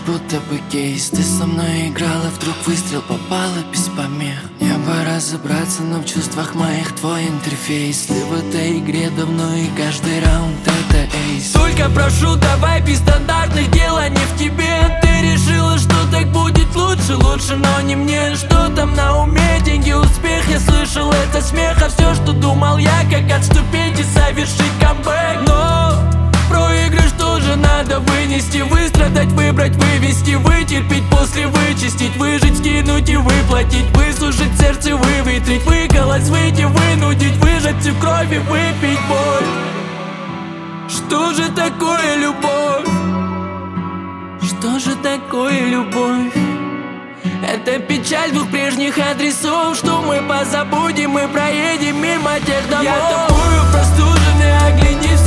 будто бы кейс. Ты со мной играла, вдруг выстрел попала без помех. Мне бы разобраться, но в чувствах моих твой интерфейс. Ты в этой игре давно и каждый раунд это эйс. Только прошу, давай без стандартных, дело не в тебе. Ты решила, что так будет лучше, но не мне. Что там на уме, деньги, успех, я слышал это смех. А все, что думал я, как отступить и совершить камбэк. Но проигрыш тоже надо вынести, выстрадать, выбрать, вывести, вытерпеть, после вычистить, выжить, скинуть и выплатить, выслушать сердце, выветрить, выколоть, выйти, вынудить, выжать всю кровь и выпить боль. Что же такое любовь? Что же такое любовь? Это печаль двух прежних адресов, что мы позабудем и проедем мимо тех домов. Я тобою простуженный, оглянись